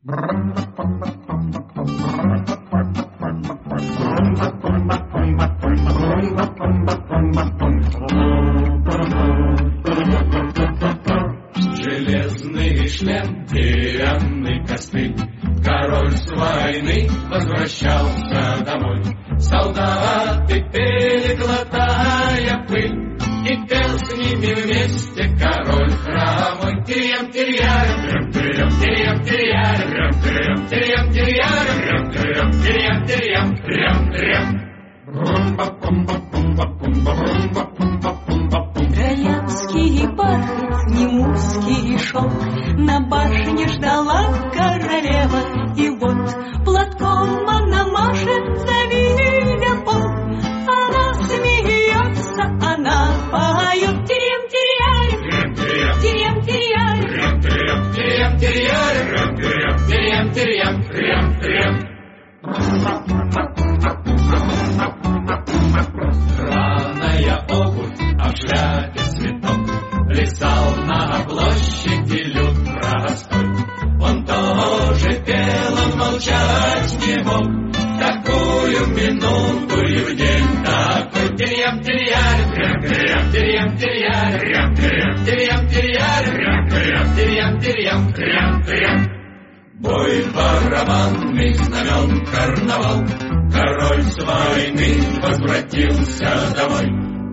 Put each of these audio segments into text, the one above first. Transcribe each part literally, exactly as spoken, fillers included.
Железный шлем, деревянный костыль. Король с войны возвращался домой. Солдаты пели, глотая пыль, и пел с ними вместе король хромой. Тирьям, тирьям, тирьям, тирьям, тирьям, тирьям, тирьям, тирьям, тирьям, тирьям, тирьям, тирьям, тирьям. Троянский бархат, немурский шелк, на башне ждала королева. И вот платком она машет, завидя пол. Она смеется, она поет. Тирьям, тирьям, тирьям, тирьям, тирьям, Тирьям, тирьям, тирьям, тирьям, тирьям, тирьям. Рваная обувь, а в шляпе цветок, плясал на площади люд простой. Он тоже пел, он молчать не мог. Такую минуту и в день такой. Тирьям, тирьям, тирьям, тирьям, тирьям, тирьям, тирьям, тирьям, тирьям, тирьям, тирьям, тирьям. Бой барабанный, знамен карнавал, король с войны возвратился домой.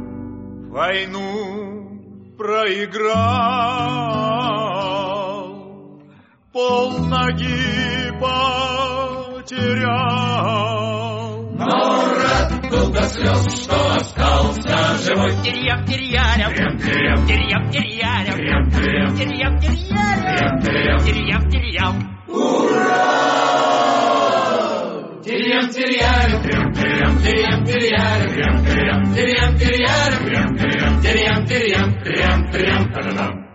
Войну проиграл, полноги потерял. Но рад был до слез, что остался живой. Тирьям, тирьям, Тирьям, тирьям, тирьям, тирьям, тирьям, тирьям, тирьям, тирьям, тирьям, тирьям, тирьям. Ура! Тирьям, тирьям, тирьям, тирьям, тирьям, тирьям, тирьям, тирьям, тирьям, тирьям, тирьям, тирьям, тирьям, тирьям, тирьям, тирьям.